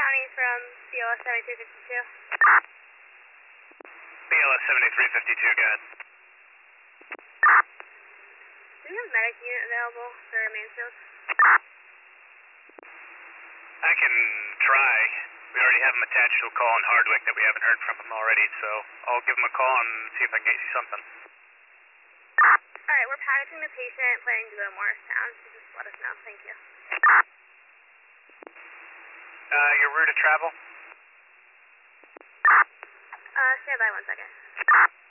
County from BLS 7352. BLS 7352, go ahead. Do we have a medic unit available for Mansfield? I can try. We already have him attached to a call in Hardwick that we haven't heard from him already, so I'll give him a call and see if I can get you something. Alright, we're packaging the patient, planning to go to Morristown, so just let us know. Thank you. Your route of travel? Stand by 1 second.